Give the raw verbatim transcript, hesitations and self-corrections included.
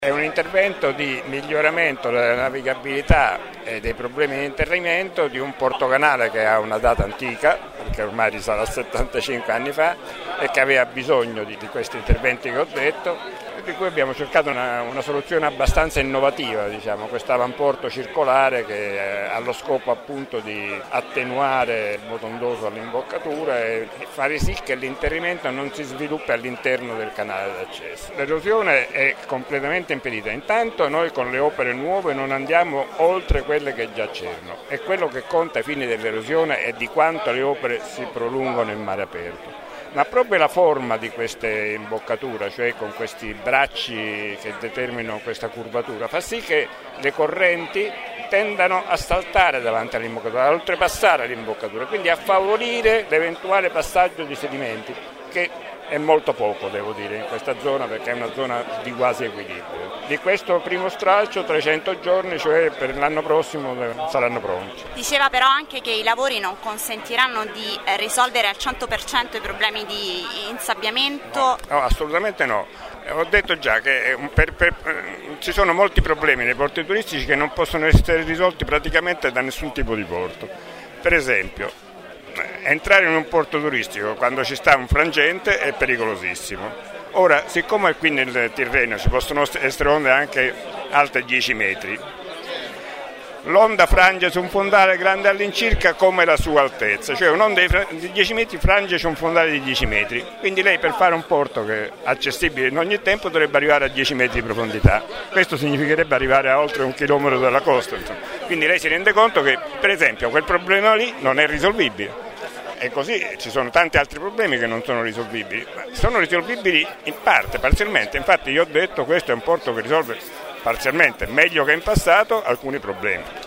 È un intervento di miglioramento della navigabilità e dei problemi di interramento di un portocanale che ha una data antica, perché ormai risale a settantacinque anni fa, e che aveva bisogno di, di questi interventi che ho detto, e di cui abbiamo cercato una, una soluzione abbastanza innovativa, diciamo, questo avamporto circolare che ha lo scopo appunto di attenuare il motondoso all'imboccatura e fare sì che l'interramento non si sviluppi all'interno del canale d'accesso. L'erosione è completamente impedita. Intanto noi con le opere nuove non andiamo oltre quelle che già c'erano e quello che conta ai fini dell'erosione è di quanto le opere si prolungano in mare aperto. Ma proprio la forma di queste imboccature, cioè con questi bracci che determinano questa curvatura, fa sì che le correnti tendano a saltare davanti all'imboccatura, a oltrepassare l'imboccatura, quindi a favorire l'eventuale passaggio di sedimenti, che è molto poco, devo dire, in questa zona, perché è una zona di quasi equilibrio. Di questo primo stralcio trecento giorni, cioè per l'anno prossimo, saranno pronti. Diceva però anche che i lavori non consentiranno di risolvere al cento per cento i problemi di insabbiamento? No, no, assolutamente no. Ho detto già che per, per, ci sono molti problemi nei porti turistici che non possono essere risolti praticamente da nessun tipo di porto. Per esempio, entrare in un porto turistico quando ci sta un frangente è pericolosissimo. Ora, siccome qui nel Tirreno ci possono essere onde anche alte dieci metri, l'onda frange su un fondale grande all'incirca come la sua altezza, cioè un'onda di dieci metri frange su un fondale di dieci metri, quindi lei per fare un porto che è accessibile in ogni tempo dovrebbe arrivare a dieci metri di profondità, questo significherebbe arrivare a oltre un chilometro dalla costa, insomma. Quindi lei si rende conto che per esempio quel problema lì non è risolvibile. E così ci sono tanti altri problemi che non sono risolvibili, ma sono risolvibili in parte, parzialmente. Infatti io ho detto questo è un porto che risolve parzialmente, meglio che in passato, alcuni problemi.